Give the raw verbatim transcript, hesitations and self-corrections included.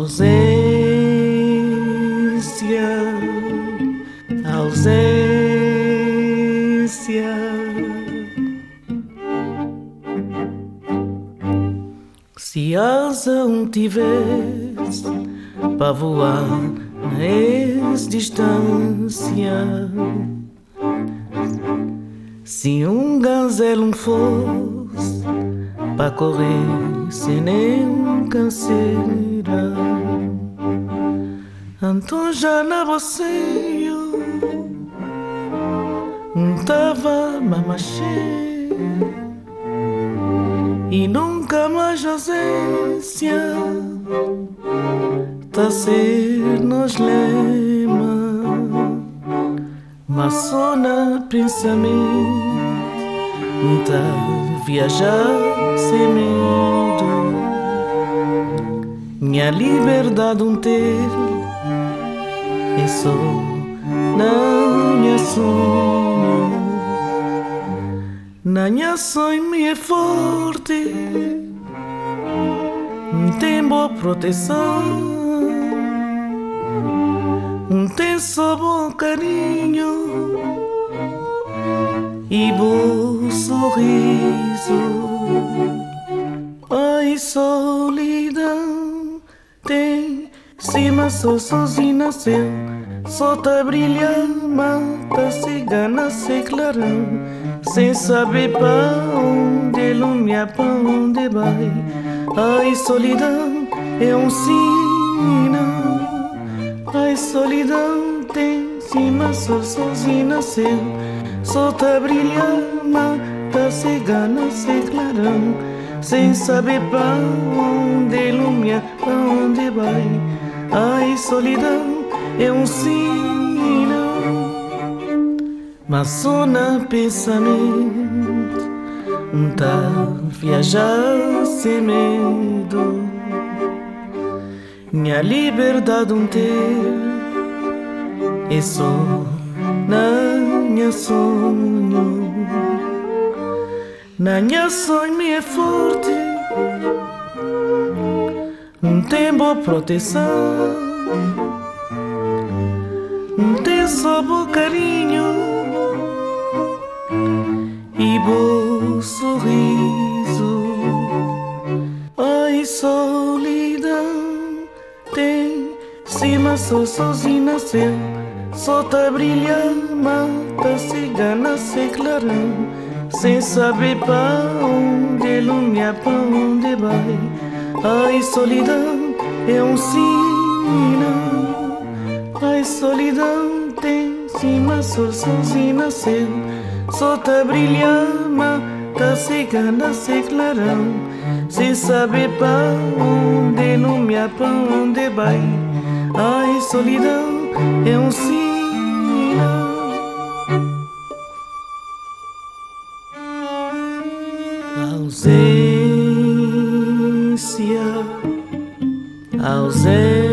Ausência, ausência. Se asa um tivesse para voar na ex-distância, se um gazelo fosse para correr sem nenhum canseira, então já na você não tava mamachê e nunca mais ausência tá ser nos lema, mas só na pensamento tá viajar sem medo. Minha liberdade um ter é só na minha sonho. Na minha sonho me é forte, não tem boa proteção, não tem só bom carinho e bom sorriso. Ai, solidão tem cima, só sozinho nasceu, só tá brilhando, mata cigana, se clarão, sem saber pra onde lumia, pra onde vai. Ai, solidão é um sinal. Ai, solidão tem cima, só sozinho nasceu, só tá brilhando, mata cigana, se clarão, sem saber pra onde lumia, pra onde vai. Ai, solidão é um sinal, mas só na pensamento não tá viajar sem medo. Minha liberdade um ter é só na minha sonho. Na minha sonho me é forte, não tem boa proteção, não tem só bom carinho e bom sorriso. Ai, solidão tem cima, só sozinho nasceu, só tá brilhando, mata cigana, se clarão, sem saber pra onde lumia, pra onde vai. Ai, solidão é um sinal. Ai, solidão tem cima, só sozinho nasceu, só tá brilhando, mata cigana, se clarão, sem saber pra onde lumia, pra onde vai. Ai, solidão é um sinal. Ausência, ausência.